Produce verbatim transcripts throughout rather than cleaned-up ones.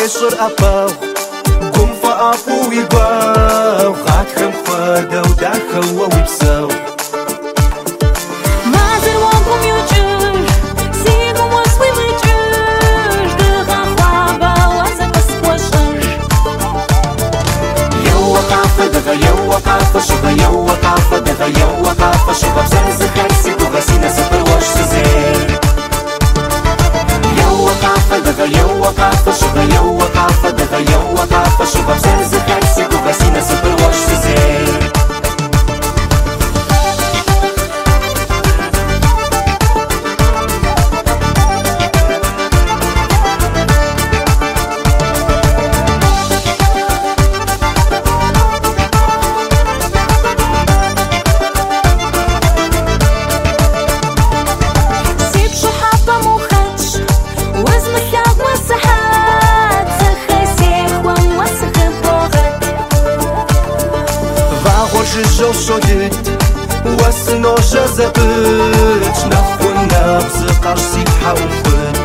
شر أباو قم فأبو يباو خاتخم خدا وداخو ويبساو مازر وانكم يوجر سيغو واسوي مجر دغا خوابا وازك اسكوشر يو وقافة دغا يو وقافة شغا يو وقافة دغا يو وقافة شغا بسنز خيسي وغسينا سفر وش سزير يو وقافة دغا يو وقافة شغا يو وقافة دغا يو وقافة شغا بسنز خيسي وغسينا سفر وش سزير جو شدت واسنو جذبت نخو النبز قرصي حوفت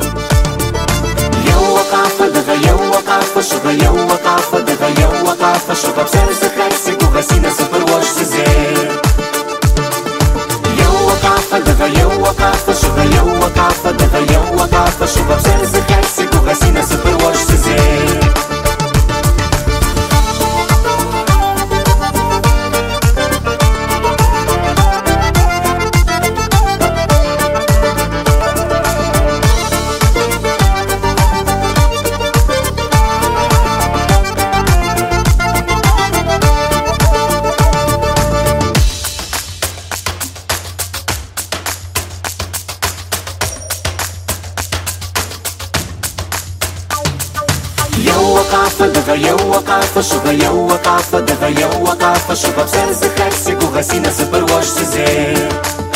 يو وقافة دغا يو وقافة شغا يو وقافة دغا يو وقافة شغا بسنز خيسي وغسينا سفر وش سزير يو وقافة دغا يو وقافة شغا يو وقافة دغا يو وقافة شغا بسنز خيسي وغسينا سفر وش سزير وقافة دغا يو وقافة شغا يو وقافة دغا يو وقافة شغا بسنز خيسي وغسينا سفر وش سزير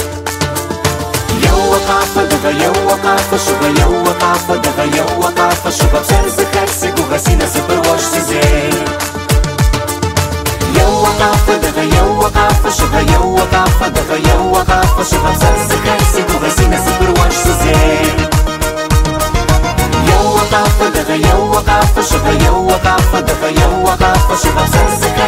يو وقافة دغا يو وقافة شغا يو وقافة دغا يو وقافة شغا بسنز خيسي وغسينا سفر وش سزير يو وقافة دغا يو وقافة شغا يو وقافة دغا يو وقافة شغا بسنز خيسي وغسينا سفر وش سزير يو وقافة دغا يو وقافة شغا يو وقافة دغا يو وقافة شغا بسنز